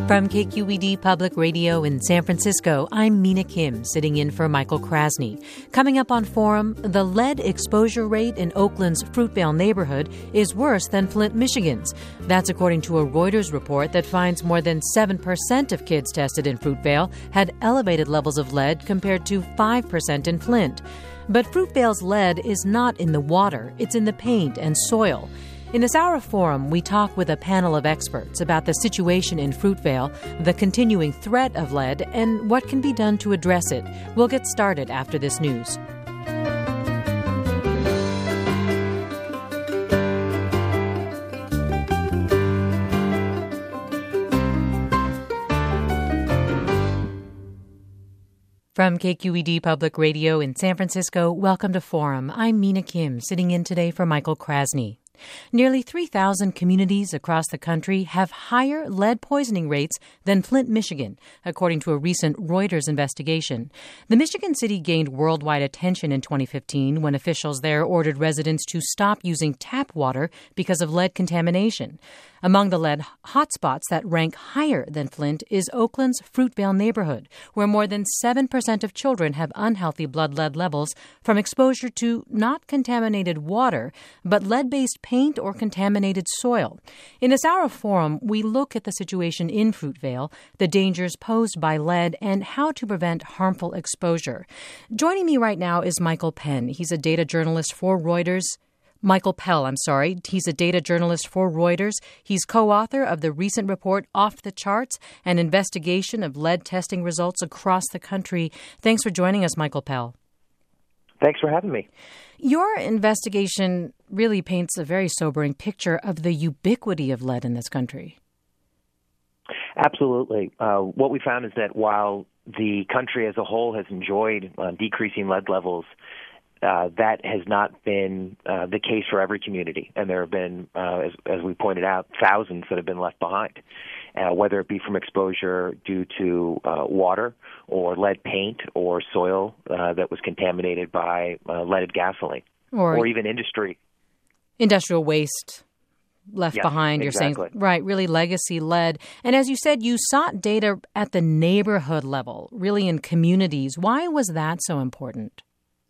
From KQED Public Radio in San Francisco, I'm Mina Kim, sitting in for Michael Krasny. Coming up on Forum, the lead exposure rate in Oakland's Fruitvale neighborhood is worse than Flint, Michigan's. That's according to a Reuters report that finds more than 7% of kids tested in Fruitvale had elevated levels of lead compared to 5% in Flint. But Fruitvale's lead is not in the water, it's in the paint and soil. In this hour of Forum, we talk with a panel of experts about the situation in Fruitvale, the continuing threat of lead, and what can be done to address it. We'll get started after this news. From KQED Public Radio in San Francisco, welcome to Forum. I'm Mina Kim, sitting in today for Michael Krasny. Nearly 3,000 communities across the country have higher lead poisoning rates than Flint, Michigan, according to a recent Reuters investigation. The Michigan city gained worldwide attention in 2015 when officials there ordered residents to stop using tap water because of lead contamination. Among the lead hotspots that rank higher than Flint is Oakland's Fruitvale neighborhood, where more than 7% of children have unhealthy blood lead levels from exposure to not contaminated water, but lead-based paint or contaminated soil. In this hour of Forum, we look at the situation in Fruitvale, the dangers posed by lead, and how to prevent harmful exposure. Joining me right now is Michael Penn. He's a data journalist for Reuters. Michael Pell, He's a data journalist for Reuters. He's co-author of the recent report Off the Charts, an investigation of lead testing results across the country. Thanks for joining us, Michael Pell. Thanks for having me. Your investigation really paints a very sobering picture of the ubiquity of lead in this country. Absolutely. What we found is that while the country as a whole has enjoyed decreasing lead levels, that has not been the case for every community. And there have been, as we pointed out, thousands that have been left behind, whether it be from exposure due to water or lead paint or soil that was contaminated by leaded gasoline or even industry. Industrial waste left behind, you're exactly. saying. Right, really legacy lead. And as you said, you sought data at the neighborhood level, really in communities. Why was that so important?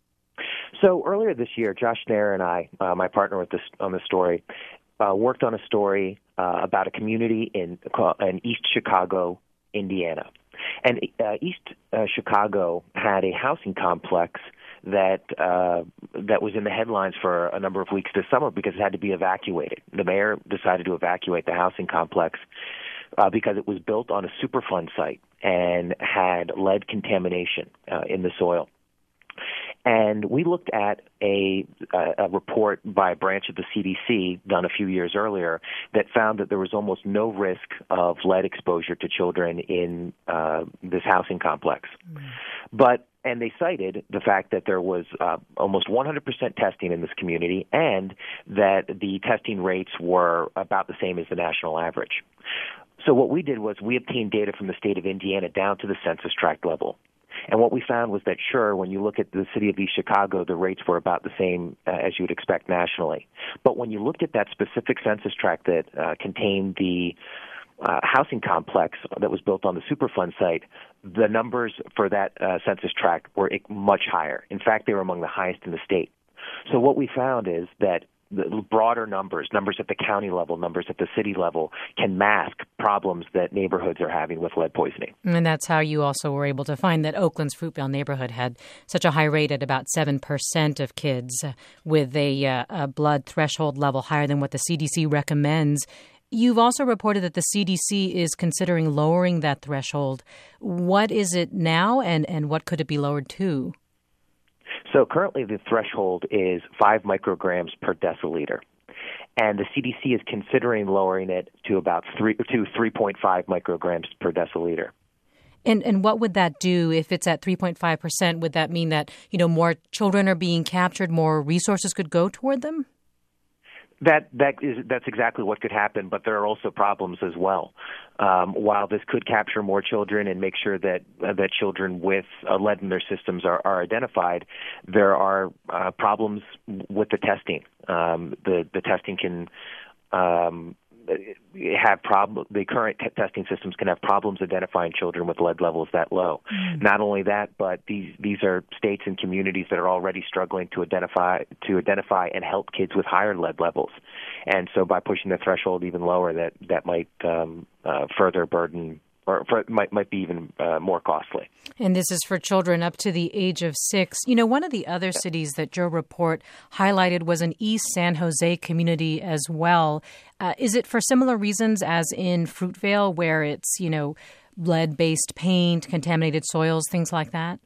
So earlier this year, Josh Nair and I, my partner on this story, worked on a story about a community in East Chicago, Indiana. And East Chicago had a housing complex that was in the headlines for a number of weeks this summer because it had to be evacuated. The mayor decided to evacuate the housing complex because it was built on a Superfund site and had lead contamination in the soil. And we looked at a report by a branch of the CDC done a few years earlier that found that there was almost no risk of lead exposure to children in this housing complex. And they cited the fact that there was almost 100% testing in this community and that the testing rates were about the same as the national average. So what we did was we obtained data from the state of Indiana down to the census tract level. And what we found was that, sure, when you look at the city of East Chicago, the rates were about the same as you would expect nationally. But when you looked at that specific census tract that contained the housing complex that was built on the Superfund site, the numbers for that census tract were much higher. In fact, they were among the highest in the state. So what we found is that the broader numbers at the county level, numbers at the city level, can mask problems that neighborhoods are having with lead poisoning. And that's how you also were able to find that Oakland's Fruitvale neighborhood had such a high rate at about 7% of kids with a blood threshold level higher than what the CDC recommends. You've also reported that the CDC is considering lowering that threshold. What is it now, and what could it be lowered to? So currently the threshold is 5 micrograms per deciliter, and the CDC is considering lowering it to about 3.5 micrograms per deciliter. And what would that do if it's at 3.5%? Would that mean that, more children are being captured, more resources could go toward them? That's exactly what could happen, but there are also problems as well. While this could capture more children and make sure that children with lead in their systems are identified, there are problems with the testing. The testing can the current testing systems can have problems identifying children with lead levels that low. Not only that, but these are states and communities that are already struggling to identify and help kids with higher lead levels. And so by pushing the threshold even lower, that might further burden or might be even more costly. And this is for children up to the age of 6. You know, one of the other cities that your report highlighted was an East San Jose community as well. Is it for similar reasons as in Fruitvale, where it's, lead-based paint, contaminated soils, things like that?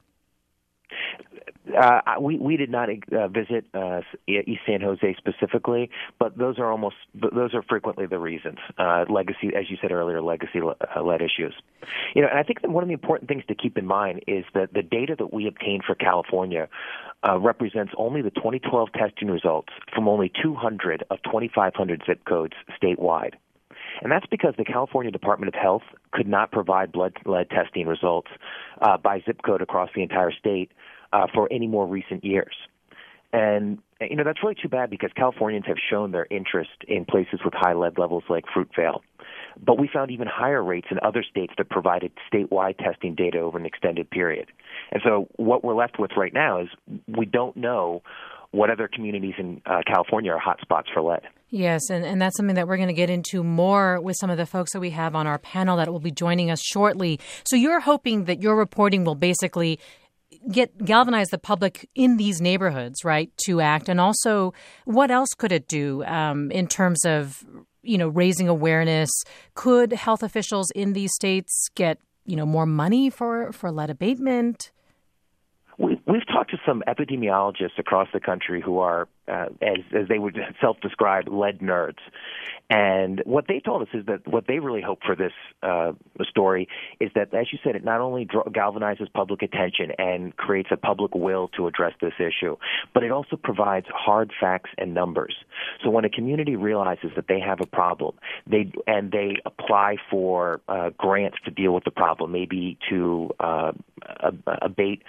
We did not visit East San Jose specifically, but those are frequently the reasons. Legacy, as you said earlier, legacy lead issues. And I think that one of the important things to keep in mind is that the data that we obtained for California represents only the 2012 testing results from only 200 of 2,500 zip codes statewide. And that's because the California Department of Health could not provide lead testing results by zip code across the entire state for any more recent years. And, that's really too bad because Californians have shown their interest in places with high lead levels like Fruitvale. But we found even higher rates in other states that provided statewide testing data over an extended period. And so what we're left with right now is we don't know what other communities in California are hotspots for lead. Yes, and that's something that we're going to get into more with some of the folks that we have on our panel that will be joining us shortly. So you're hoping that your reporting will basically galvanize the public in these neighborhoods, right, to act. And also, what else could it do in terms of, raising awareness? Could health officials in these states get, more money for lead abatement? We've talked to some epidemiologists across the country who are, as they would self-describe, lead nerds. And what they told us is that what they really hope for this story is that, as you said, it not only galvanizes public attention and creates a public will to address this issue, but it also provides hard facts and numbers. So when a community realizes that they have a problem, they apply for grants to deal with the problem, maybe to abate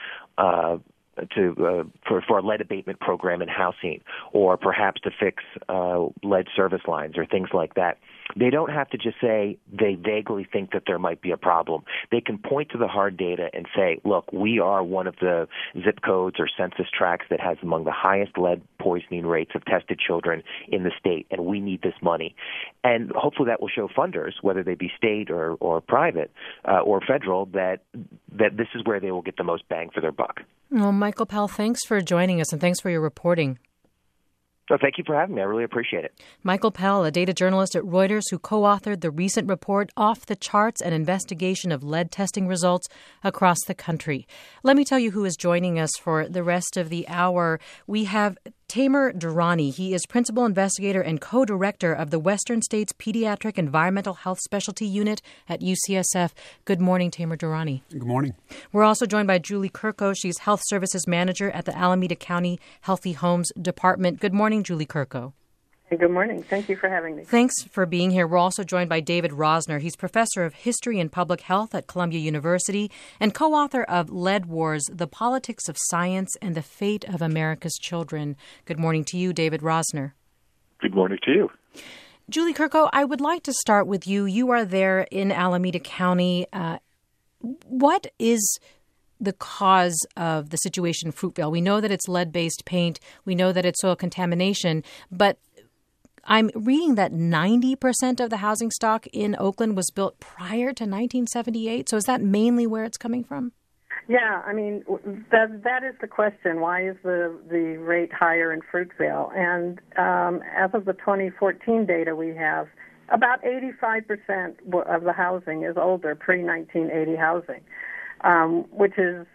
for a lead abatement program in housing, or perhaps to fix lead service lines or things like that. They don't have to just say they vaguely think that there might be a problem. They can point to the hard data and say, look, we are one of the zip codes or census tracts that has among the highest lead poisoning rates of tested children in the state, and we need this money. And hopefully that will show funders, whether they be state or private or federal, that this is where they will get the most bang for their buck. Well, Michael Pell, thanks for joining us and thanks for your reporting. So thank you for having me. I really appreciate it. Michael Pell, a data journalist at Reuters who co-authored the recent report Off the Charts, an investigation of lead testing results across the country. Let me tell you who is joining us for the rest of the hour. We have Tamer Durrani. He is principal investigator and co-director of the Western States Pediatric Environmental Health Specialty Unit at UCSF. Good morning, Tamer Durrani. Good morning. We're also joined by Julie Kirko. She's Health Services Manager at the Alameda County Healthy Homes Department. Good morning, Julie Kirko. Good morning. Thank you for having me. Thanks for being here. We're also joined by David Rosner. He's professor of history and public health at Columbia University and co-author of Lead Wars, The Politics of Science and the Fate of America's Children. Good morning to you, David Rosner. Good morning to you. Julie Kirko, I would like to start with you. You are there in Alameda County. What is the cause of the situation in Fruitvale? We know that it's lead-based paint. We know that it's soil contamination, but I'm reading that 90% of the housing stock in Oakland was built prior to 1978. So is that mainly where it's coming from? Yeah, I mean, that is the question. Why is the rate higher in Fruitvale? And as of the 2014 data we have, about 85% of the housing is older, pre-1980 housing, which is,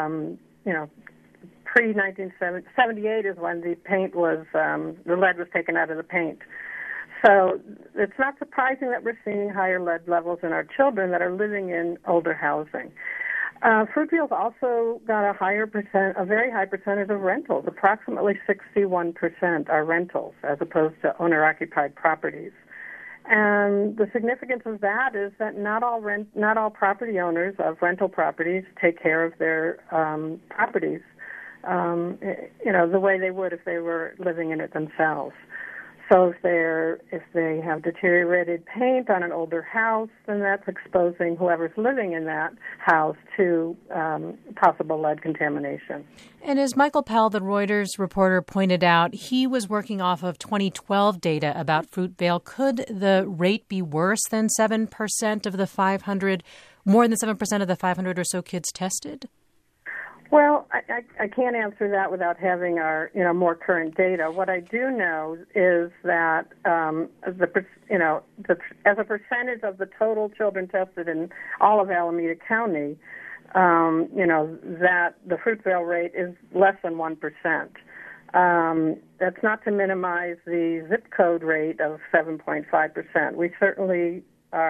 pre-1978 is when the paint was, the lead was taken out of the paint. So it's not surprising that we're seeing higher lead levels in our children that are living in older housing. Fruitvale's also got a very high percentage of rentals. Approximately 61% are rentals as opposed to owner-occupied properties. And the significance of that is that not all property owners of rental properties take care of their properties, the way they would if they were living in it themselves. So if they have deteriorated paint on an older house, then that's exposing whoever's living in that house to possible lead contamination. And as Michael Pell, the Reuters reporter, pointed out, he was working off of 2012 data about Fruitvale. Could the rate be worse than 7% of the 500, more than 7% of the 500 or so kids tested? Well, I can't answer that without having our more current data. What I do know is that as a percentage of the total children tested in all of Alameda County, that the Fruitvale rate is less than 1%. That's not to minimize the zip code rate of 7.5%. We certainly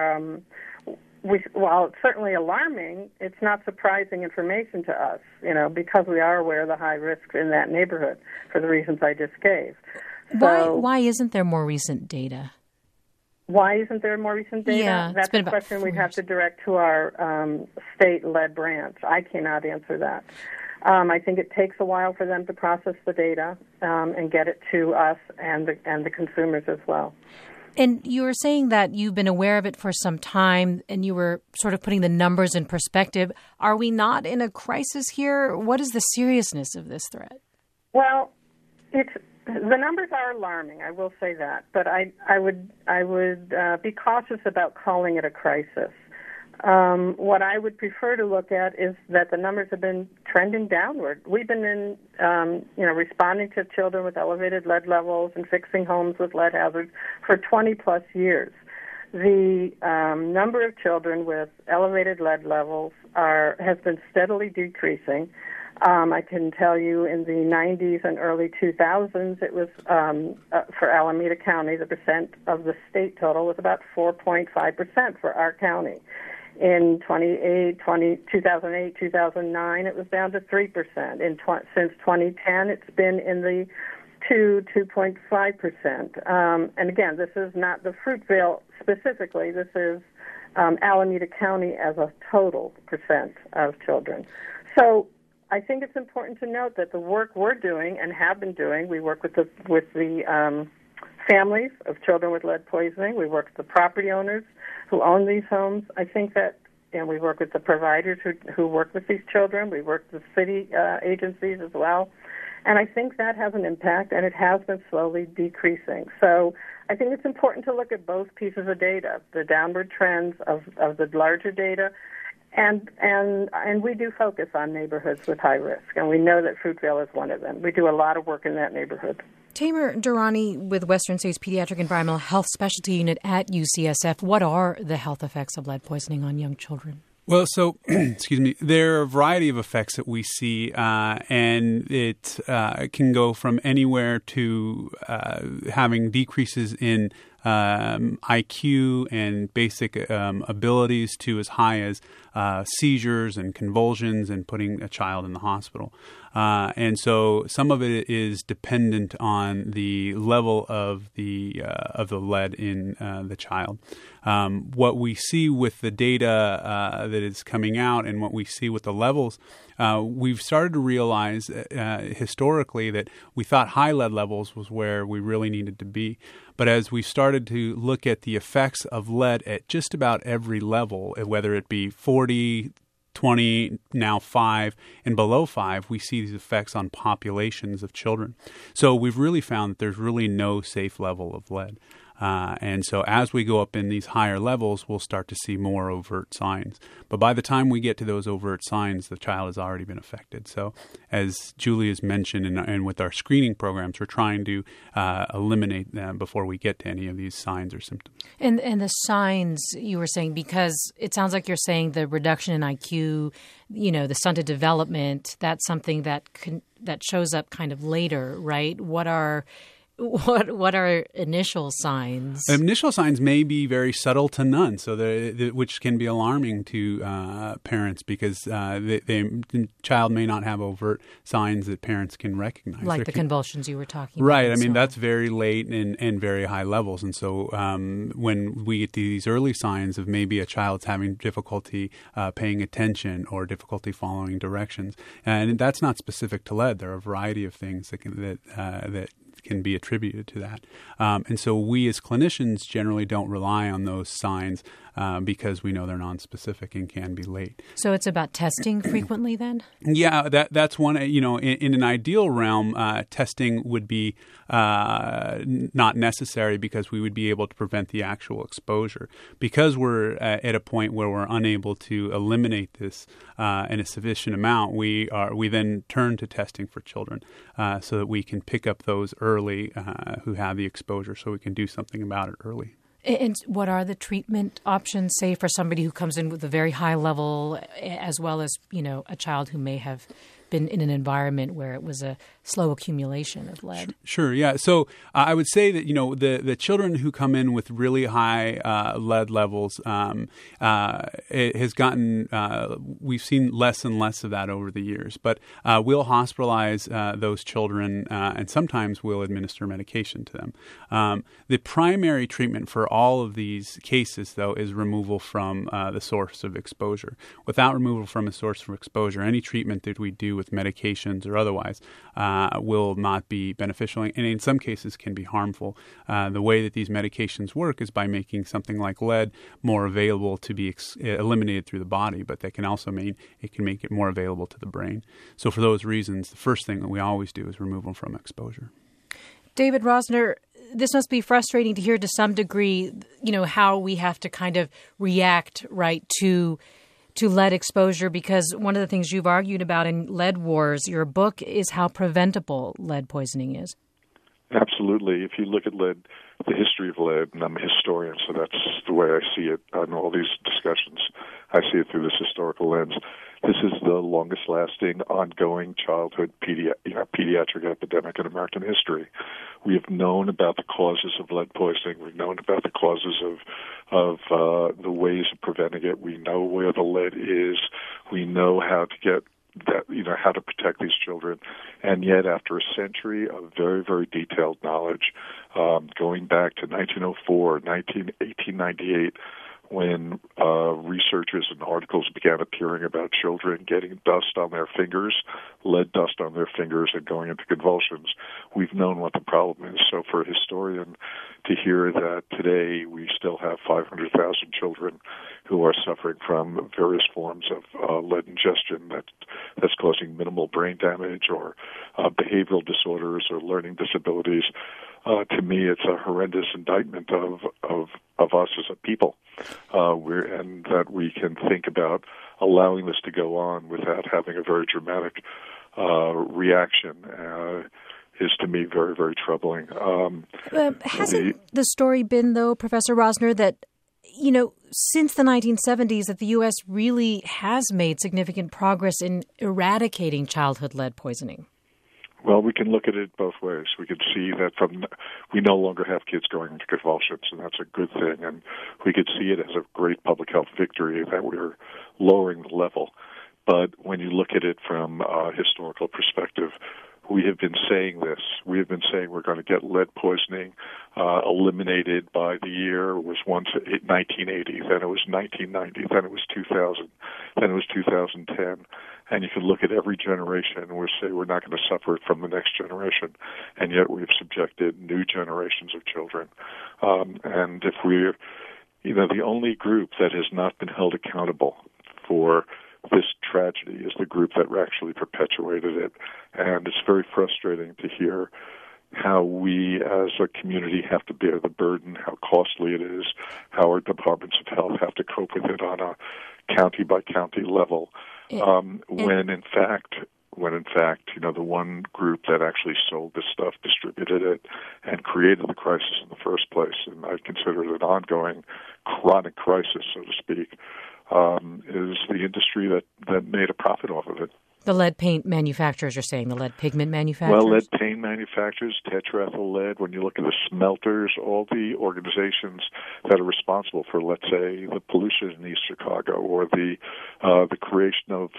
while it's certainly alarming, it's not surprising information to us, because we are aware of the high risks in that neighborhood for the reasons I just gave. Why isn't there more recent data? Why isn't there more recent data? Yeah, that's a question we'd have to direct to our state lead branch. I cannot answer that. I think it takes a while for them to process the data and get it to us and the consumers as well. And you were saying that you've been aware of it for some time, and you were sort of putting the numbers in perspective. Are we not in a crisis here? What is the seriousness of this threat? Well, the numbers are alarming. I will say that, but I would be cautious about calling it a crisis. What I would prefer to look at is that the numbers have been trending downward. We've been responding to children with elevated lead levels and fixing homes with lead hazards for 20 plus years. The number of children with elevated lead levels has been steadily decreasing. I can tell you in the 90s and early 2000s, it was, for Alameda County, the percent of the state total was about 4.5% for our county. In 2008, 2009, it was down to 3%. Since 2010, it's been in the 2.5%. And again, this is not the Fruitvale specifically. This is Alameda County as a total percent of children. So I think it's important to note that the work we're doing and have been doing, we work with the families of children with lead poisoning. We work with the property owners who own these homes. I think that, and we work with the providers who work with these children. We work with city agencies as well. And I think that has an impact, and it has been slowly decreasing. So I think it's important to look at both pieces of data, the downward trends of the larger data, and we do focus on neighborhoods with high risk, and we know that Fruitvale is one of them. We do a lot of work in that neighborhood. Tamer Durrani with Western States Pediatric Environmental Health Specialty Unit at UCSF. What are the health effects of lead poisoning on young children? Well, so, excuse me, there are a variety of effects that we see, and it can go from anywhere to having decreases in IQ and basic abilities to as high as seizures and convulsions and putting a child in the hospital. And so some of it is dependent on the level of the lead in the child. What we see with the data that is coming out and what we see with the levels, we've started to realize historically that we thought high lead levels was where we really needed to be. But as we started to look at the effects of lead at just about every level, whether it be 40, 20, now 5, and below 5, we see these effects on populations of children. So we've really found that there's really no safe level of lead. And so as we go up in these higher levels, we'll start to see more overt signs. But by the time we get to those overt signs, the child has already been affected. So as Julie has mentioned, and with our screening programs, we're trying to eliminate them before we get to any of these signs or symptoms. And the signs you were saying, because it sounds like you're saying the reduction in IQ, the stunted development, that's something that shows up kind of later, right? What are initial signs? Initial signs may be very subtle to none, so which can be alarming to parents because the child may not have overt signs that parents can recognize. Like the convulsions you were talking about. Right. I mean, that's very late and very high levels. And so when we get to these early signs of maybe a child's having difficulty paying attention or difficulty following directions, and that's not specific to lead. There are a variety of things that can be attributed to that. And so we as clinicians generally don't rely on those signs because we know they're nonspecific and can be late. So it's about testing frequently then? Yeah, that's one. In an ideal realm, testing would be not necessary because we would be able to prevent the actual exposure. Because we're at a point where we're unable to eliminate this in a sufficient amount, we then turn to testing for children so that we can pick up those early who have the exposure, so we can do something about it early. And what are the treatment options, say, for somebody who comes in with a very high level, as well as, a child who may have been in an environment where it was a slow accumulation of lead? Sure, yeah. So I would say that, the children who come in with really high lead levels, it has gotten, we've seen less and less of that over the years. But we'll hospitalize those children and sometimes we'll administer medication to them. The primary treatment for all of these cases, though, is removal from the source of exposure. Without removal from a source of exposure, any treatment that we do with medications or otherwise will not be beneficial and in some cases can be harmful. The way that these medications work is by making something like lead more available to be eliminated through the body, but that can also mean it can make it more available to the brain. So for those reasons, the first thing that we always do is remove them from exposure. David Rosner, this must be frustrating to hear to some degree, how we have to kind of react, right, to lead exposure, because one of the things you've argued about in Lead Wars, your book, is how preventable lead poisoning is. Absolutely. If you look at lead, the history of lead, and I'm a historian, so that's the way I see it on all these discussions. I see it through this historical lens. This is the longest-lasting, ongoing childhood pediatric epidemic in American history. We have known about the causes of lead poisoning. We've known about the causes of the ways of preventing it. We know where the lead is. We know how to get that, how to protect these children. And yet, after a century of very, very detailed knowledge, going back to 1904, 1898, when researchers and articles began appearing about children getting dust on their fingers, lead dust on their fingers, and going into convulsions, we've known what the problem is. So for a historian to hear that today we still have 500,000 children who are suffering from various forms of lead ingestion that's causing minimal brain damage or behavioral disorders or learning disabilities, to me, it's a horrendous indictment of us as a people, and that we can think about allowing this to go on without having a very dramatic reaction is, to me, very, very troubling. Hasn't the story been, though, Professor Rosner, that since the 1970s, that the U.S. really has made significant progress in eradicating childhood lead poisoning? Well, we can look at it both ways. We can see that we no longer have kids going into convulsions, and that's a good thing. And we could see it as a great public health victory that we're lowering the level. But when you look at it from a historical perspective, we have been saying this. We have been saying we're going to get lead poisoning eliminated by the year. It was once 1980, then it was 1990, then it was 2000, then it was 2010. And you can look at every generation and we say we're not going to suffer it from the next generation. And yet we've subjected new generations of children. And if we're, the only group that has not been held accountable for this tragedy is the group that actually perpetuated it. And it's very frustrating to hear how we as a community have to bear the burden, how costly it is, how our departments of health have to cope with it on a county-by-county level. When in fact, the one group that actually sold this stuff, distributed it, and created the crisis in the first place, and I consider it an ongoing chronic crisis, so to speak, is the industry that made a profit off of it. The lead paint manufacturers, you're saying, the lead pigment manufacturers? Well, lead paint manufacturers, tetraethyl lead, when you look at the smelters, all the organizations that are responsible for, let's say, the pollution in East Chicago or the creation of,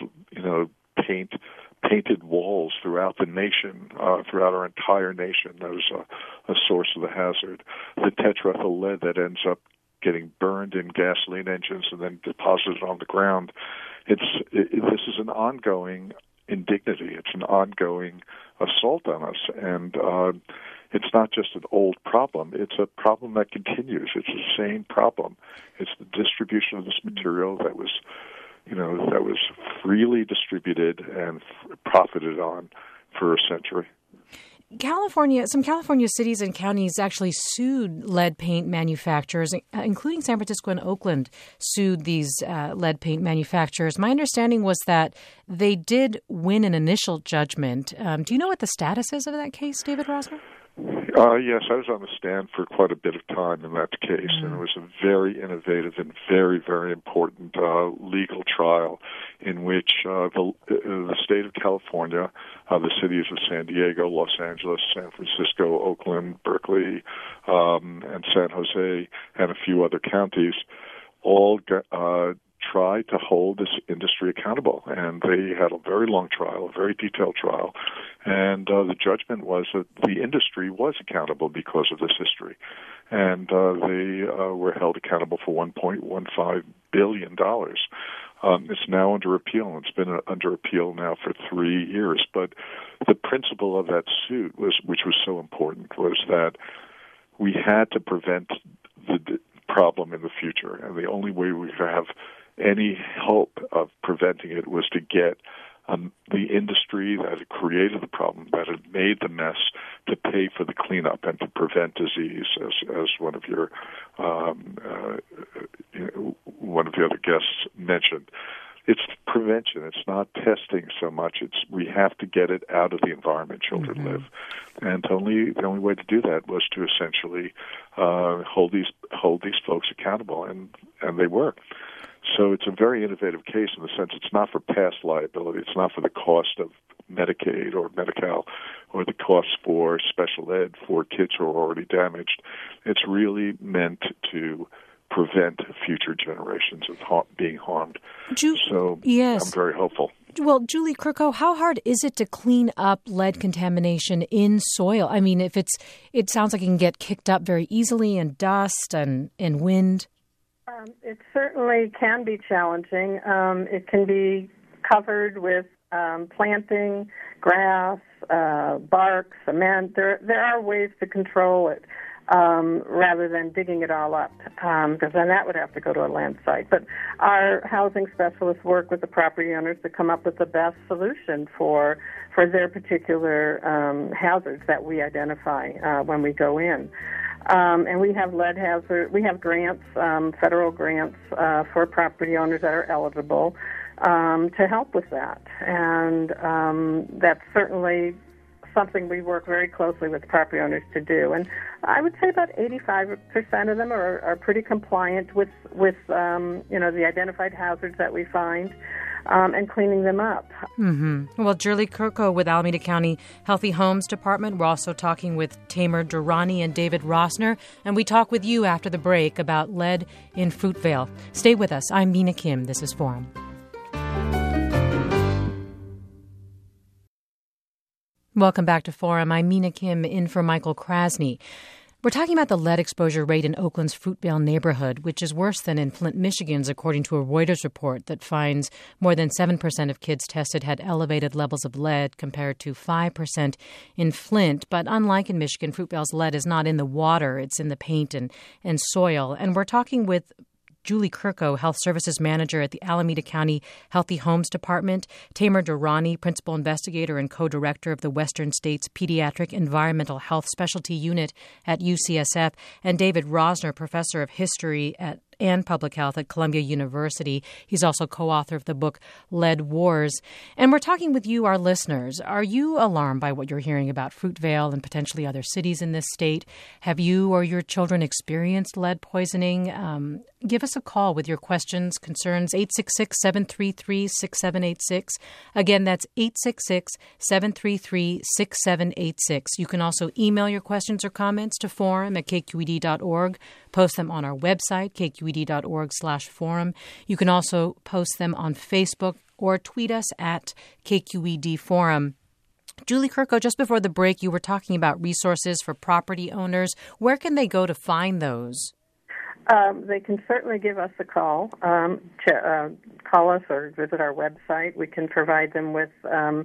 painted walls throughout the nation, throughout our entire nation, that is a source of the hazard. The tetraethyl lead that ends up getting burned in gasoline engines and then deposited on the ground. This is an ongoing indignity. It's an ongoing assault on us. And it's not just an old problem. It's a problem that continues. It's the same problem. It's the distribution of this material that was freely distributed and profited on for a century. Some California cities and counties actually sued lead paint manufacturers, including San Francisco and Oakland, sued these lead paint manufacturers. My understanding was that they did win an initial judgment. Do you know what the status is of that case, David Rosner? Yes, I was on the stand for quite a bit of time in that case, and it was a very innovative and very, very important legal trial in which the state of California, the cities of San Diego, Los Angeles, San Francisco, Oakland, Berkeley, and San Jose, and a few other counties all try to hold this industry accountable. And they had a very long trial, a very detailed trial, and the judgment was that the industry was accountable because of this history. And they were held accountable for $1.15 billion. It's now under appeal, and it's been under appeal now for 3 years. But the principle of that suit, which was so important, was that we had to prevent the problem in the future, and the only way we could have any hope of preventing it was to get the industry that had created the problem, that had made the mess, to pay for the cleanup and to prevent disease, as one of your one of the other guests mentioned. It's prevention. It's not testing so much. We have to get it out of the environment children live, and the only way to do that was to essentially hold these folks accountable, and they were. So it's a very innovative case in the sense it's not for past liability. It's not for the cost of Medicaid or Medi-Cal or the costs for special ed for kids who are already damaged. It's really meant to prevent future generations of being harmed. Yes. I'm very hopeful. Well, Julie Kurko, how hard is it to clean up lead contamination in soil? I mean, it sounds like it can get kicked up very easily in dust and wind. It certainly can be challenging. It can be covered with planting, grass, bark, cement. There are ways to control it rather than digging it all up, because then that would have to go to a land site. But our housing specialists work with the property owners to come up with the best solution for their particular hazards that we identify when we go in. And we have we have grants, federal grants for property owners that are eligible to help with that. And that's certainly something we work very closely with property owners to do. And I would say about 85% of them are pretty compliant with the identified hazards that we find. And cleaning them up. Mm-hmm. Well, Julie Kurko with Alameda County Healthy Homes Department. We're also talking with Tamer Durrani and David Rosner, and we talk with you after the break about lead in Fruitvale. Stay with us. I'm Mina Kim. This is Forum. Welcome back to Forum. I'm Mina Kim, in for Michael Krasny. We're talking about the lead exposure rate in Oakland's Fruitvale neighborhood, which is worse than in Flint, Michigan's, according to a Reuters report that finds more than 7% of kids tested had elevated levels of lead compared to 5% in Flint. But unlike in Michigan, Fruitvale's lead is not in the water. It's in the paint and soil. And we're talking with Julie Kurko, Health Services Manager at the Alameda County Healthy Homes Department, Tamer Durrani, Principal Investigator and Co-Director of the Western States Pediatric Environmental Health Specialty Unit at UCSF, and David Rosner, Professor of History and Public Health at Columbia University. He's also co-author of the book Lead Wars. And we're talking with you, our listeners. Are you alarmed by what you're hearing about Fruitvale and potentially other cities in this state? Have you or your children experienced lead poisoning? Give us a call with your questions, concerns, 866-733-6786. Again, that's 866-733-6786. You can also email your questions or comments to forum@kqed.org. Post them on our website, kqed.org/forum. You can also post them on Facebook or tweet us at KQED Forum. Julie Kurko, just before the break, you were talking about resources for property owners. Where can they go to find those? They can certainly give us a call, call us or visit our website. We can provide them with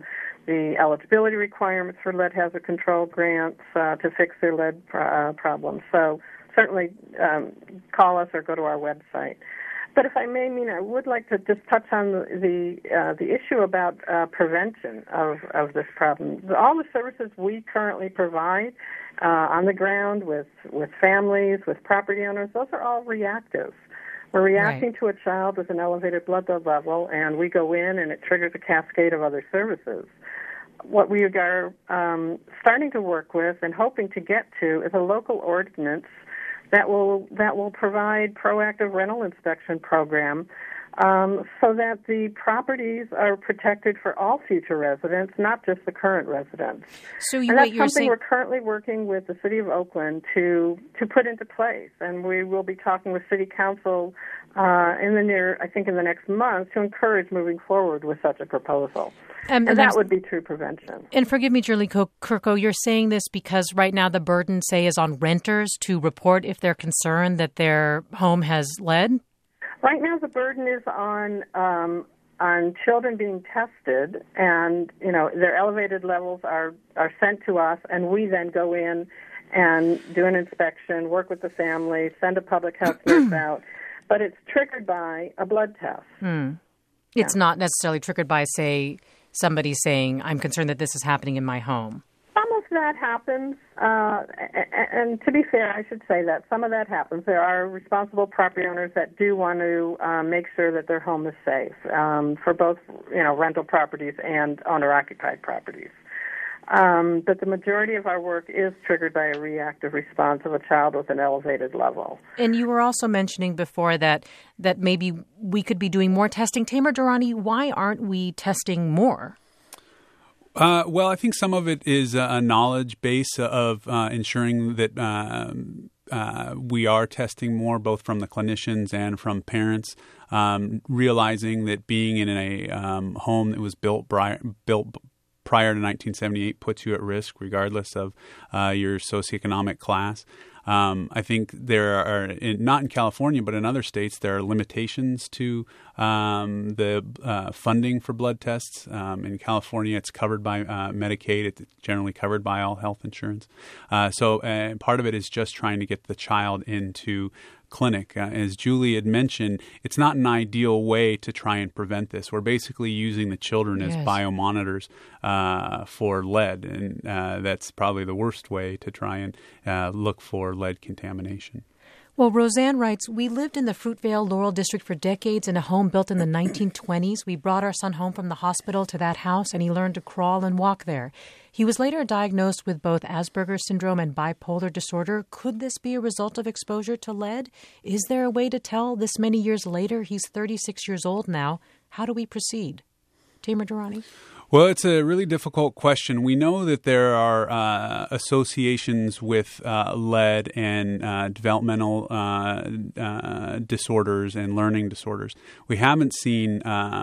the eligibility requirements for lead hazard control grants to fix their lead problems. So certainly call us or go to our website. But if I may, Mina, I would like to just touch on the issue about prevention of this problem. All the services we currently provide on the ground with families, with property owners, those are all reactive. We're reacting to a child with an elevated blood level, and we go in, and it triggers a cascade of other services. What we are starting to work with and hoping to get to is a local ordinance that will provide proactive rental inspection program so that the properties are protected for all future residents, not just the current residents. So that's something we're currently working with the City of Oakland to put into place, and we will be talking with City Council in the next month to encourage moving forward with such a proposal. And that would be true prevention. And forgive me, Julie Kirko, you're saying this because right now the burden, say, is on renters to report if they're concerned that their home has lead? Right now the burden is on children being tested, and their elevated levels are sent to us, and we then go in and do an inspection, work with the family, send a public health nurse out. But it's triggered by a blood test. It's not necessarily triggered by, say, somebody saying, I'm concerned that this is happening in my home. Some of that happens, and to be fair, I should say that some of that happens. There are responsible property owners that do want to make sure that their home is safe for both, rental properties and owner-occupied properties. But the majority of our work is triggered by a reactive response of a child with an elevated level. And you were also mentioning before that maybe we could be doing more testing. Tamer Durrani, why aren't we testing more? Well, I think some of it is a knowledge base of ensuring that we are testing more, both from the clinicians and from parents, realizing that being in a home that was built prior to 1978 puts you at risk regardless of your socioeconomic class. I think there are, not in California, but in other states, there are limitations to the funding for blood tests. In California, it's covered by Medicaid. It's generally covered by all health insurance. So part of it is just trying to get the child into clinic. As Julie had mentioned, it's not an ideal way to try and prevent this. We're basically using the children as biomonitors for lead, and that's probably the worst way to try and look for lead contamination. Well, Roseanne writes, we lived in the Fruitvale Laurel District for decades in a home built in the 1920s. We brought our son home from the hospital to that house, and he learned to crawl and walk there. He was later diagnosed with both Asperger's syndrome and bipolar disorder. Could this be a result of exposure to lead? Is there a way to tell this many years later? He's 36 years old now. How do we proceed? Tamer Durrani? Well, it's a really difficult question. We know that there are associations with lead and developmental disorders and learning disorders. We haven't seen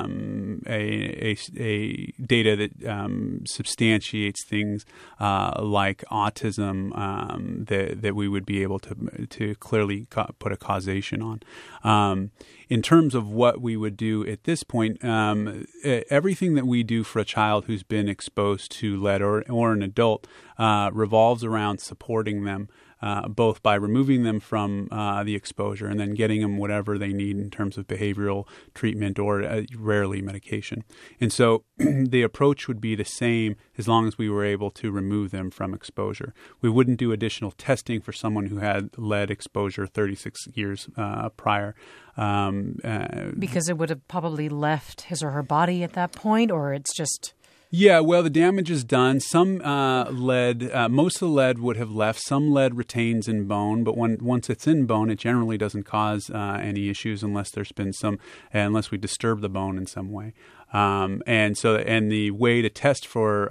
a data that substantiates things like autism that we would be able to clearly put a causation on. In terms of what we would do at this point, everything that we do for a child who's been exposed to lead or an adult revolves around supporting them, both by removing them from the exposure and then getting them whatever they need in terms of behavioral treatment or rarely medication. And so the approach would be the same as long as we were able to remove them from exposure. We wouldn't do additional testing for someone who had lead exposure 36 years prior. Because it would have probably left his or her body at that point, or it's just... Yeah, well, the damage is done. Some lead, most of the lead would have left. Some lead retains in bone, but once it's in bone, it generally doesn't cause any issues unless we disturb the bone in some way. And the way to test for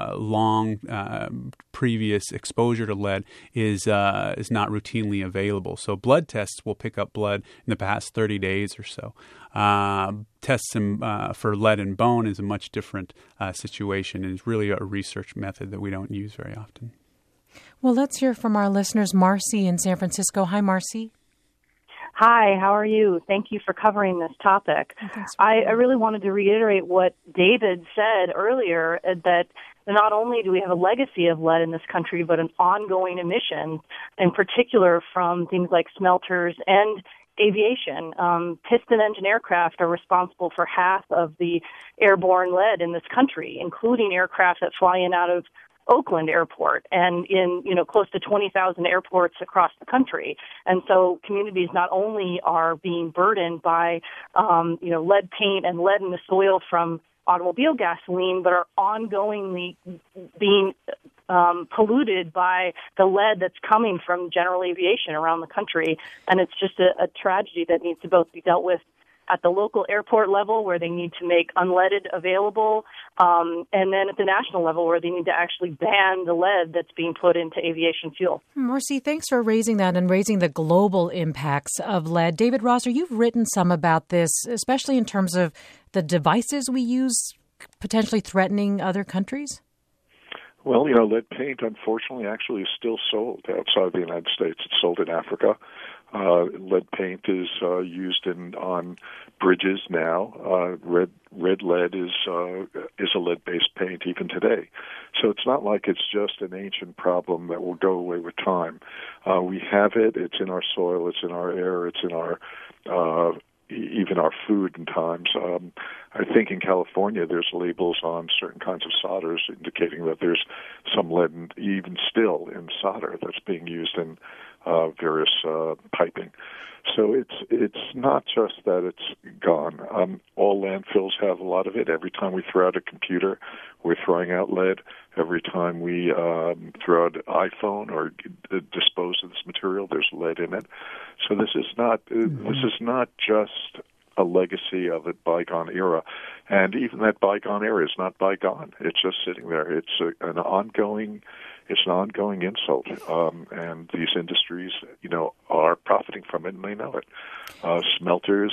long previous exposure to lead is not routinely available. So blood tests will pick up blood in the past 30 days or so. Tests for lead in bone is a much different situation, and is really a research method that we don't use very often. Well, let's hear from our listeners. Marcy in San Francisco. Hi, Marcy. Hi, how are you? Thank you for covering this topic. I really wanted to reiterate what David said earlier, that not only do we have a legacy of lead in this country, but an ongoing emission, in particular from things like smelters and aviation. Piston-engine aircraft are responsible for half of the airborne lead in this country, including aircraft that fly in out of Oakland Airport and in, close to 20,000 airports across the country. And so communities not only are being burdened by, lead paint and lead in the soil from automobile gasoline, but are ongoingly being polluted by the lead that's coming from general aviation around the country. And it's just a tragedy that needs to both be dealt with at the local airport level, where they need to make unleaded available, and then at the national level, where they need to actually ban the lead that's being put into aviation fuel. Marcy, thanks for raising that and raising the global impacts of lead. David Rosser, you've written some about this, especially in terms of the devices we use potentially threatening other countries. Well, lead paint, unfortunately, actually is still sold outside the United States. It's sold in Africa. Lead paint is used on bridges now. Red lead is a lead-based paint even today. So it's not like it's just an ancient problem that will go away with time. We have it. It's in our soil. It's in our air. It's in our even our food in times. I think in California there's labels on certain kinds of solders indicating that there's some lead even still in solder that's being used in various piping. So it's not just that it's gone. All landfills have a lot of it. Every time we throw out a computer, we're throwing out lead. Every time we throw out an iPhone or dispose of this material, there's lead in it. So this is not just a legacy of a bygone era, and even that bygone era is not bygone. It's just sitting there. It's an ongoing insult, and these industries, are profiting from it, and they know it. Smelters,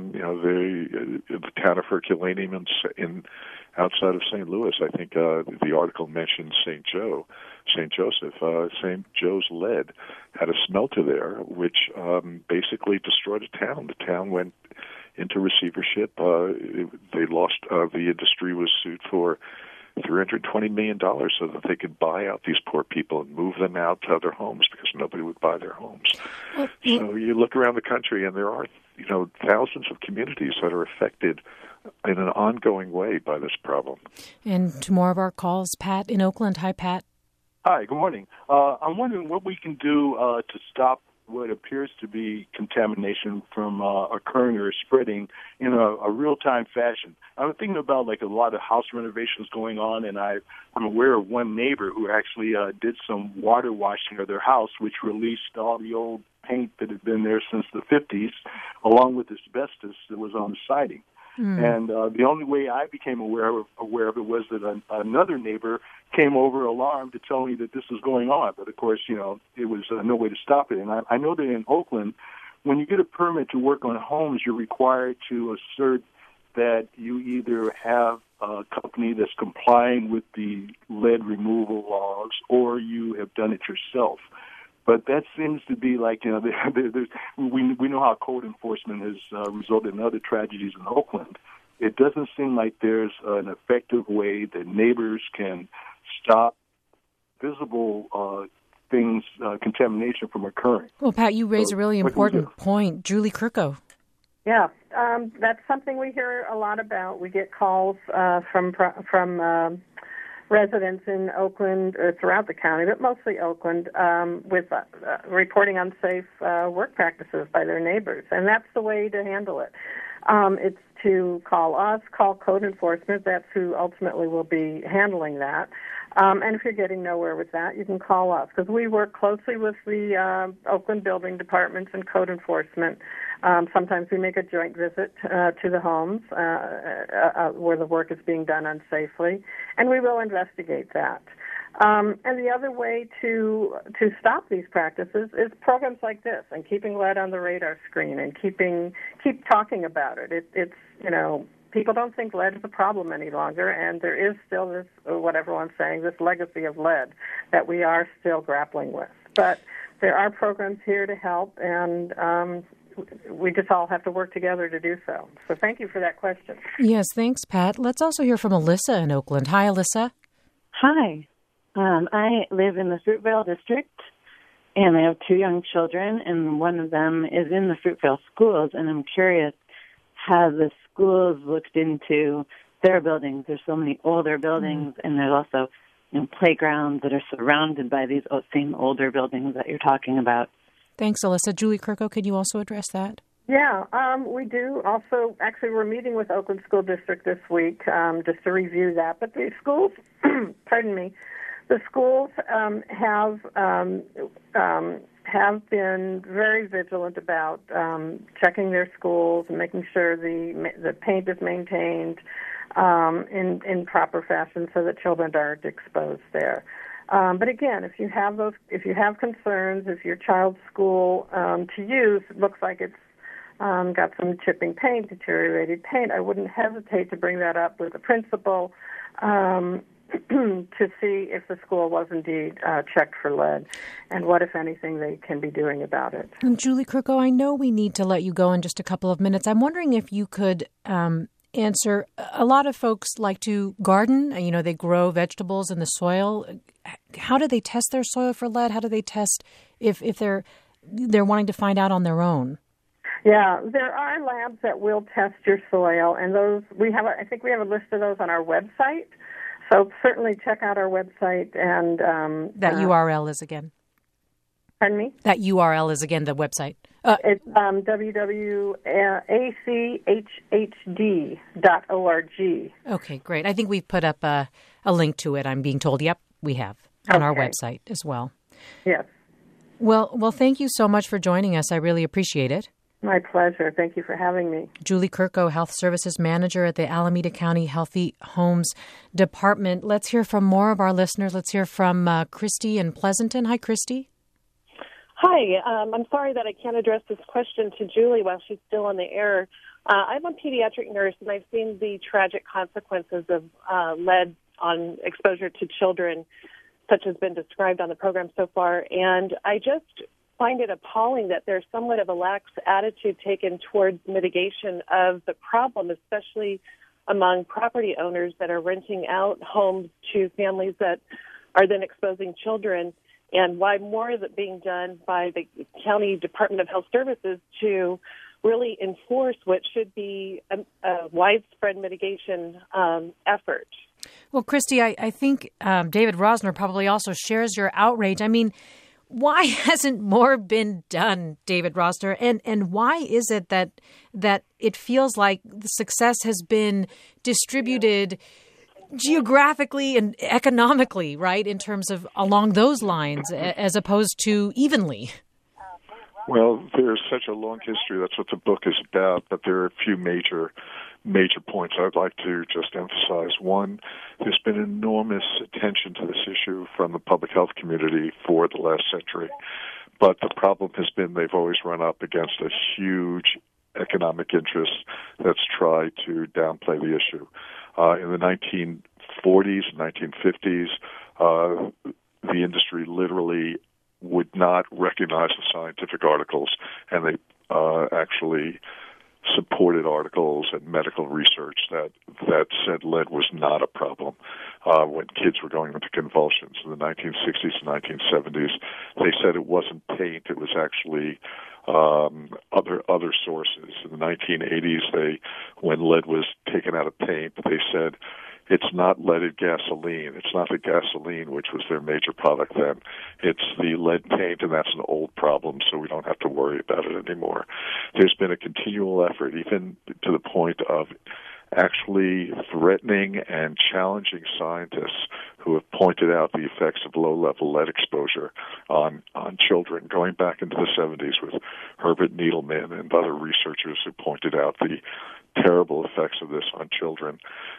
the town of Herculaneum outside of St. Louis. I think the article mentioned St. Joseph. St. Joe's Lead had a smelter there, which basically destroyed a town. The town went into receivership. They lost. The industry was sued for $320 million so that they could buy out these poor people and move them out to other homes because nobody would buy their homes. So you look around the country and there are, thousands of communities that are affected in an ongoing way by this problem. And to more of our calls, Pat in Oakland. Hi, Pat. Hi, good morning. I'm wondering what we can do to stop what appears to be contamination from occurring or spreading in a real-time fashion. I'm thinking about a lot of house renovations going on, and I'm aware of one neighbor who actually did some water washing of their house, which released all the old paint that had been there since the 50s, along with asbestos that was on the siding. And the only way I became aware of it was that another neighbor came over alarmed to tell me that this was going on. But, of course, it was no way to stop it. And I know that in Oakland, when you get a permit to work on homes, you're required to assert that you either have a company that's complying with the lead removal laws or you have done it yourself. But that seems to be we know how code enforcement has resulted in other tragedies in Oakland. It doesn't seem like there's an effective way that neighbors can stop visible contamination from occurring. Well, Pat, you raise a really important point. Julie Kirko. Yeah, that's something we hear a lot about. We get calls from residents in Oakland or throughout the county, but mostly Oakland, with reporting unsafe work practices by their neighbors. And that's the way to handle it. It's to call us, call code enforcement. That's who ultimately will be handling that. And if you're getting nowhere with that, you can call us, because we work closely with the Oakland building departments and code enforcement. Sometimes we make a joint visit to the homes where the work is being done unsafely, and we will investigate that. And the other way to stop these practices is programs like this, and keeping lead on the radar screen, and keep talking about it. It's people don't think lead is a problem any longer, and there is still this, what everyone's saying, this legacy of lead that we are still grappling with. But there are programs here to help, and we just all have to work together to do so. So thank you for that question. Yes, thanks, Pat. Let's also hear from Alyssa in Oakland. Hi, Alyssa. Hi. I live in the Fruitvale district, and I have 2 young children, and one of them is in the Fruitvale schools, and I'm curious, have the schools looked into their buildings? There's so many older buildings, and there's also playgrounds that are surrounded by these same older buildings that you're talking about. Thanks, Alyssa. Julie Kirko, could you also address that? Yeah, we do. Also, actually, we're meeting with Oakland School District this week just to review that. But the schools, pardon me, the schools have been very vigilant about checking their schools and making sure the paint is maintained in proper fashion so that children aren't exposed there. But again, if you have concerns, if your child's school to use looks like it's got some chipping paint, deteriorated paint, I wouldn't hesitate to bring that up with the principal to see if the school was indeed checked for lead and what, if anything, they can be doing about it. And Julie Kirko, I know we need to let you go in just a couple of minutes. I'm wondering if you could answer. A lot of folks like to garden. They grow vegetables in the soil. How do they test their soil for lead? How do they test if they're wanting to find out on their own? Yeah, there are labs that will test your soil, and those I think we have a list of those on our website. So certainly check out our website and that URL is again. Pardon me? That URL is again the website. It's www.achhd.org. Okay, great. I think we've put up a link to it. I'm being told. Yep, we have on our website as well. Yes. Well, thank you so much for joining us. I really appreciate it. My pleasure. Thank you for having me. Julie Kirko, Health Services Manager at the Alameda County Healthy Homes Department. Let's hear from more of our listeners. Let's hear from Christy in Pleasanton. Hi, Christy. Hi. I'm sorry that I can't address this question to Julie while she's still on the air. I'm a pediatric nurse, and I've seen the tragic consequences of lead on exposure to children, such as been described on the program so far. And I just find it appalling that there's somewhat of a lax attitude taken towards mitigation of the problem, especially among property owners that are renting out homes to families that are then exposing children, and why more is it being done by the County Department of Health Services to really enforce what should be a widespread mitigation effort. Well, Christy, I think David Rosner probably also shares your outrage. I mean, why hasn't more been done, David Rosner? And why is it that it feels like the success has been distributed geographically and economically, right, in terms of along those lines, as opposed to evenly? Well, there's such a long history. That's what the book is about. But there are a few major points I'd like to just emphasize. One, there's been enormous attention to this issue from the public health community for the last century. But the problem has been they've always run up against a huge economic interest that's tried to downplay the issue. In the 1940s and 1950s, the industry literally would not recognize the scientific articles, and they actually supported articles and medical research that said lead was not a problem when kids were going into convulsions. In the 1960s and 1970s, they said it wasn't paint, it was actually other sources. In the 1980s, when lead was taken out of paint, they said it's not leaded gasoline. It's not the gasoline, which was their major product then. It's the lead paint, and that's an old problem, so we don't have to worry about it anymore. There's been a continual effort, even to the point of actually threatening and challenging scientists who have pointed out the effects of low-level lead exposure on children, going back into the 70s with Herbert Needleman and other researchers who pointed out the terrible effects of this on children,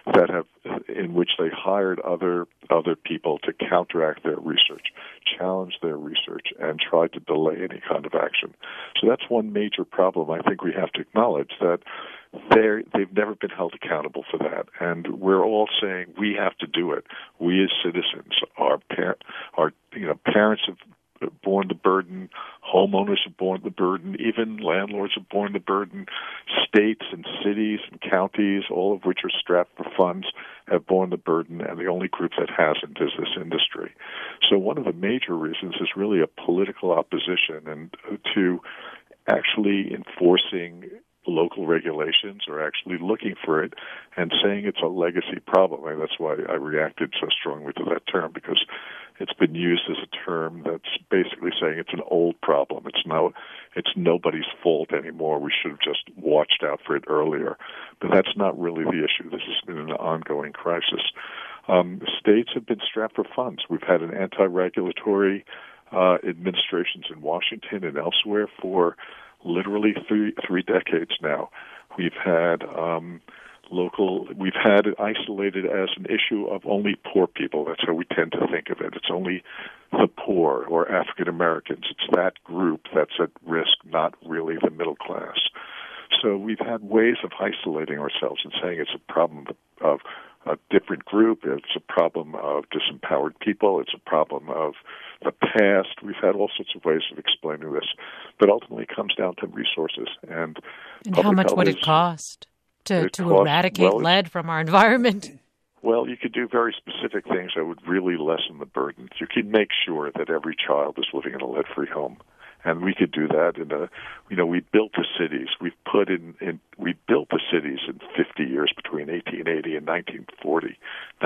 in which they hired other people to counteract their research, challenge their research, and try to delay any kind of action. So that's one major problem I think we have to acknowledge, that they've never been held accountable for that, and we're all saying we have to do it. We as citizens, our parents have borne the burden, homeowners homeowners have borne the burden, even landlords have borne the burden, states and cities and counties, all of which are strapped for funds, have borne the burden, and the only group that hasn't is this industry. So one of the major reasons is really a political opposition and to actually enforcing local regulations or actually looking for it and saying it's a legacy problem. And that's why I reacted so strongly to that term, because it's been used as a term that's basically saying it's an old problem. It's nobody's fault anymore. We should have just watched out for it earlier. But that's not really the issue. This has been an ongoing crisis. States have been strapped for funds. We've had an anti-regulatory administrations in Washington and elsewhere for literally three decades now. We've had it isolated as an issue of only poor people. That's how we tend to think of it. It's only the poor or African Americans. It's that group that's at risk, not really the middle class. So we've had ways of isolating ourselves and saying it's a problem of a different group. It's a problem of disempowered people. It's a problem of the past. We've had all sorts of ways of explaining this, but ultimately it comes down to resources. And how much would it cost to eradicate lead from our environment? Well, you could do very specific things that would really lessen the burden. You could make sure that every child is living in a lead-free home. And we could do that we built the cities. We built the cities in 50 years between 1880 and 1930,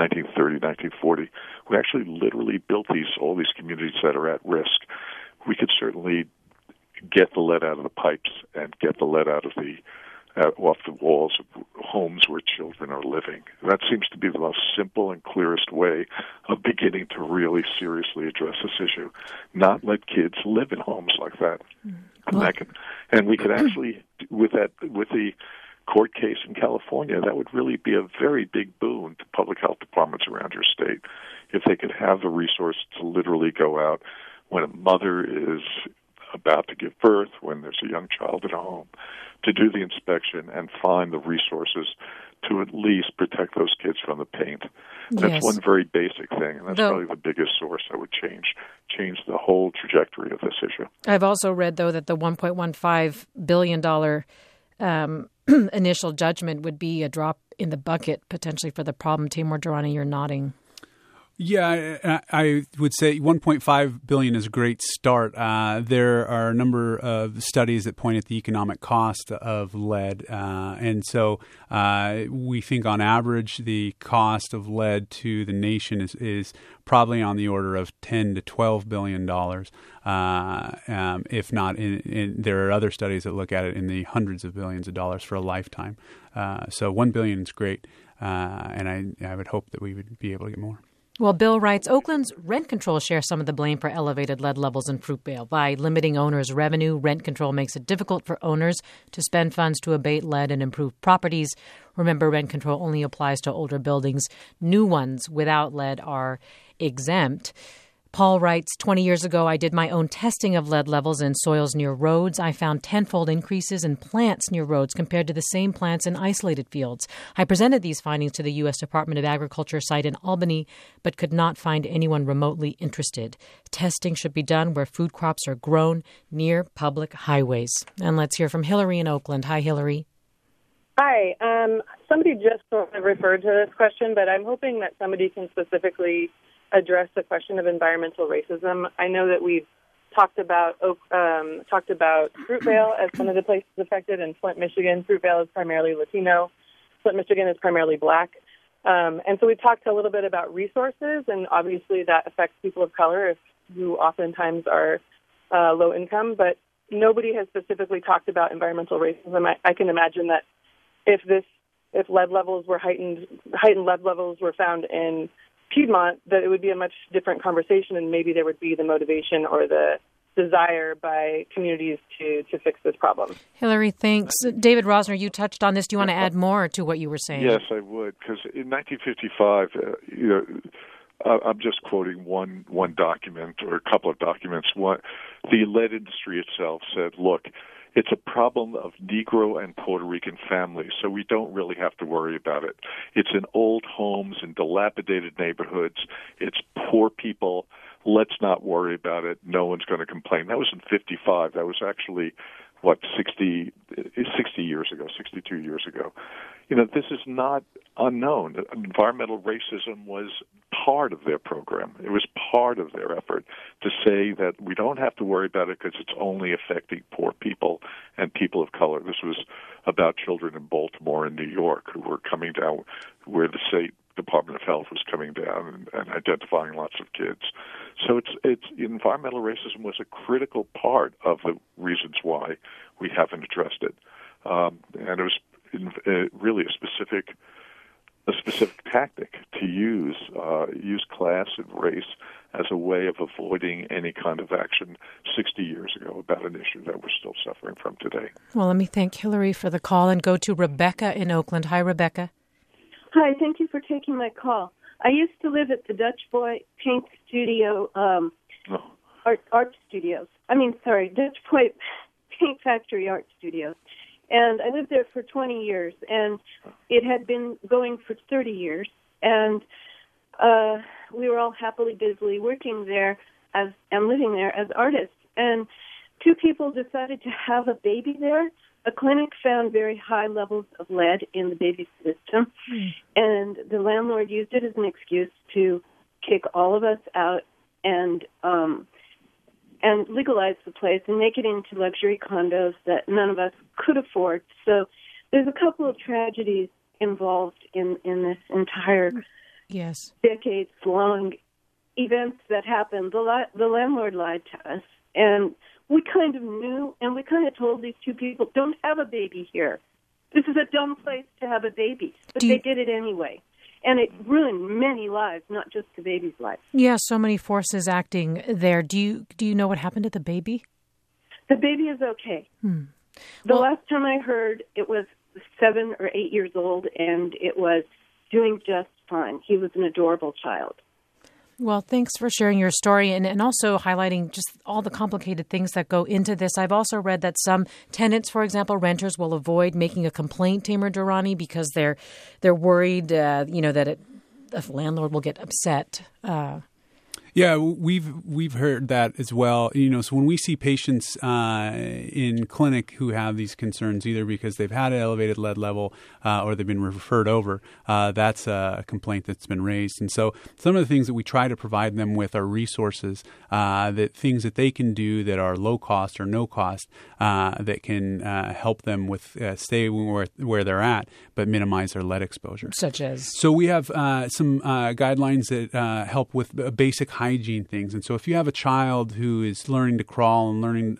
1940. We actually literally built all these communities that are at risk. We could certainly get the lead out of the pipes and get the lead out of off the walls of homes where children are living. That seems to be the most simple and clearest way of beginning to really seriously address this issue. Not let kids live in homes like that. And we could actually, with the court case in California, that would really be a very big boon to public health departments around your state if they could have the resource to literally go out when a mother is about to give birth, when there's a young child at home, to do the inspection and find the resources to at least protect those kids from the paint. That's one very basic thing, and that's probably the biggest source that would change the whole trajectory of this issue. I've also read, though, that the $1.15 billion initial judgment would be a drop in the bucket, potentially, for the problem. Timur Durrani, you're nodding. Yeah, I would say $1.5 billion is a great start. There are a number of studies that point at the economic cost of lead. And so we think on average the cost of lead to the nation is probably on the order of $10 to $12 billion. If not, there are other studies that look at it in the hundreds of billions of dollars for a lifetime. So $1 billion is great. And I would hope that we would be able to get more. Well, Bill writes, Oakland's rent control shares some of the blame for elevated lead levels in Fruitvale. By limiting owners' revenue, rent control makes it difficult for owners to spend funds to abate lead and improve properties. Remember, rent control only applies to older buildings. New ones without lead are exempt. Paul writes, 20 years ago, I did my own testing of lead levels in soils near roads. I found tenfold increases in plants near roads compared to the same plants in isolated fields. I presented these findings to the U.S. Department of Agriculture site in Albany, but could not find anyone remotely interested. Testing should be done where food crops are grown near public highways. And let's hear from Hillary in Oakland. Hi, Hillary. Hi. Somebody just sort of referred to this question, but I'm hoping that somebody can specifically address the question of environmental racism. I know that we've talked about Fruitvale as one of the places affected, in Flint, Michigan. Fruitvale is primarily Latino. Flint, Michigan is primarily Black. And so we talked a little bit about resources, and obviously that affects people of color who oftentimes are low income, but nobody has specifically talked about environmental racism. I can imagine that if lead levels were heightened lead levels were found in Piedmont, that it would be a much different conversation, and maybe there would be the motivation or the desire by communities to fix this problem. Hillary, thanks. David Rosner, you touched on this. Do you want to add more to what you were saying? Yes, I would, because in 1955, I'm just quoting one document or a couple of documents. The lead industry itself said, look, it's a problem of Negro and Puerto Rican families, so we don't really have to worry about it. It's in old homes, in dilapidated neighborhoods. It's poor people let's not worry about it. No one's going to complain. That was in 55. That was actually, 60 years ago, 62 years ago. This is not unknown. Environmental racism was part of their program. It was part of their effort to say that we don't have to worry about it because it's only affecting poor people and people of color. This was about children in Baltimore and New York who were coming down, where the state Department of Health was coming down and identifying lots of kids. So it's environmental racism was a critical part of the reasons why we haven't addressed it, and it was really a specific tactic to use class and race as a way of avoiding any kind of action 60 years ago about an issue that we're still suffering from today. Well, let me thank Hillary for the call and go to Rebecca in Oakland. Hi, Rebecca. Hi, thank you for taking my call. I used to live at the Dutch Boy Paint Studio, Art Studios. Dutch Boy Paint Factory Art Studios. And I lived there for 20 years, and it had been going for 30 years. And we were all happily, busily working there and living there as artists. And two people decided to have a baby there. A clinic found very high levels of lead in the baby's system, and the landlord used it as an excuse to kick all of us out and legalize the place and make it into luxury condos that none of us could afford. So there's a couple of tragedies involved in this entire decades-long events that happened. The landlord lied to us, and we kind of knew, and we kind of told these two people, don't have a baby here. This is a dumb place to have a baby. But they did it anyway. And it ruined many lives, not just the baby's life. Yeah, so many forces acting there. Do you know what happened to the baby? The baby is okay. The last time I heard, it was 7 or 8 years old, and it was doing just fine. He was an adorable child. Well, thanks for sharing your story and also highlighting just all the complicated things that go into this. I've also read that some tenants, for example, renters, will avoid making a complaint, Tamer Durrani, because they're worried, that the landlord will get upset. Yeah, we've heard that as well. So when we see patients in clinic who have these concerns, either because they've had an elevated lead level or they've been referred over, that's a complaint that's been raised. And so some of the things that we try to provide them with are resources, things that they can do that are low cost or no cost that can help them with stay where they're at, but minimize their lead exposure. Such as? So we have some guidelines that help with basic hygiene things. And so if you have a child who is learning to crawl and learning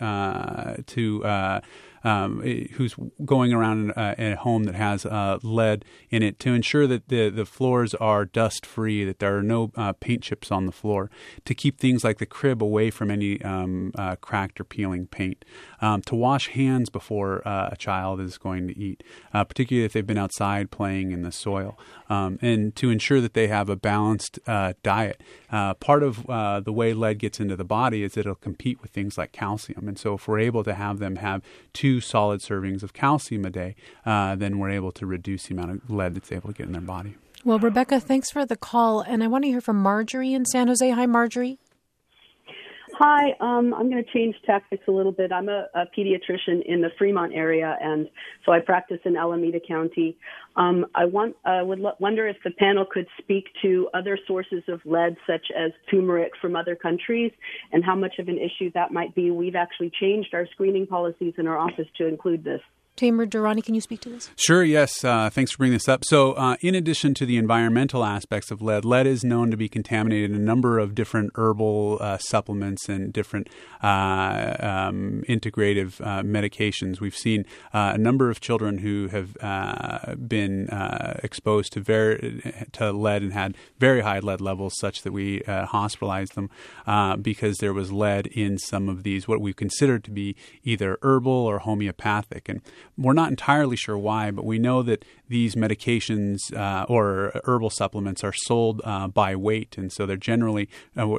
who's going around in a home that has lead in it, to ensure that the floors are dust-free, that there are no paint chips on the floor, to keep things like the crib away from any cracked or peeling paint, to wash hands before a child is going to eat, particularly if they've been outside playing in the soil, and to ensure that they have a balanced diet. Part of the way lead gets into the body is it'll compete with things like calcium. And so if we're able to have them have 2 solid servings of calcium a day, then we're able to reduce the amount of lead that's able to get in their body. Well, Rebecca, thanks for the call. And I want to hear from Marjorie in San Jose. Hi, Marjorie. Hi, I'm going to change tactics a little bit. I'm a pediatrician in the Fremont area, and so I practice in Alameda County. I would wonder if the panel could speak to other sources of lead, such as turmeric from other countries, and how much of an issue that might be. We've actually changed our screening policies in our office to include this. Tamer Durrani, can you speak to this? Sure, yes. Thanks for bringing this up. So in addition to the environmental aspects of lead, lead is known to be contaminated in a number of different herbal supplements and different integrative medications. We've seen a number of children who have been exposed to lead and had very high lead levels, such that we hospitalized them because there was lead in some of these, what we consider to be either herbal or homeopathic. And we're not entirely sure why, but we know that these medications or herbal supplements are sold by weight, and so they're generally they're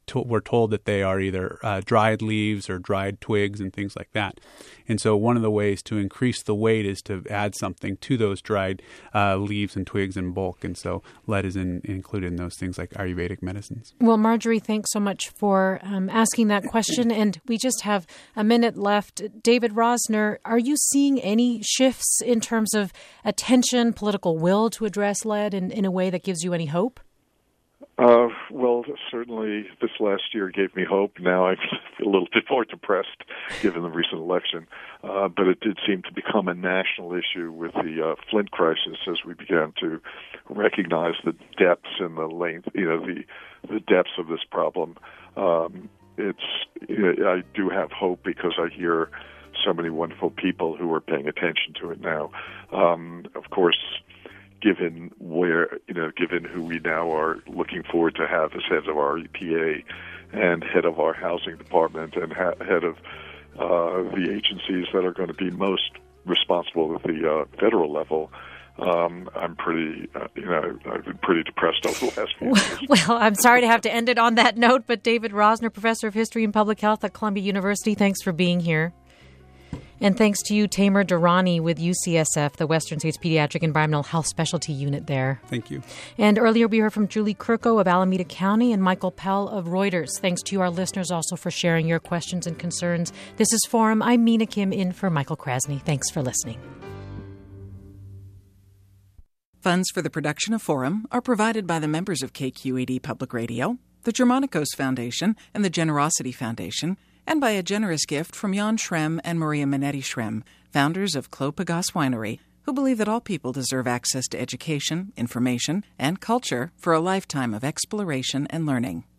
we're told that they are either dried leaves or dried twigs and things like that. And so one of the ways to increase the weight is to add something to those dried leaves and twigs in bulk. And so lead is included in those things like Ayurvedic medicines. Well, Marjorie, thanks so much for asking that question. And we just have a minute left. David Rosner, are you seeing any shifts in terms of attention, political will to address lead in a way that gives you any hope? Well, certainly this last year gave me hope. Now I feel a little bit more depressed given the recent election. But it did seem to become a national issue with the Flint crisis as we began to recognize the depths and the length, the depths of this problem. I do have hope because I hear so many wonderful people who are paying attention to it now. Of course, given who we now are looking forward to have as heads of our EPA and head of our housing department and head of the agencies that are going to be most responsible at the federal level, I'm pretty, I've been pretty depressed over the last few years. Well, I'm sorry to have to end it on that note, but David Rosner, Professor of History and Public Health at Columbia University, thanks for being here. And thanks to you, Tamer Durrani with UCSF, the Western States Pediatric Environmental Health Specialty Unit there. Thank you. And earlier we heard from Julie Kirko of Alameda County and Michael Pell of Reuters. Thanks to you, our listeners, also for sharing your questions and concerns. This is Forum. I'm Mina Kim in for Michael Krasny. Thanks for listening. Funds for the production of Forum are provided by the members of KQED Public Radio, the Germanicos Foundation, and the Generosity Foundation, and by a generous gift from Jan Schrem and Maria Minetti Schrem, founders of Clos Pegase Winery, who believe that all people deserve access to education, information, and culture for a lifetime of exploration and learning.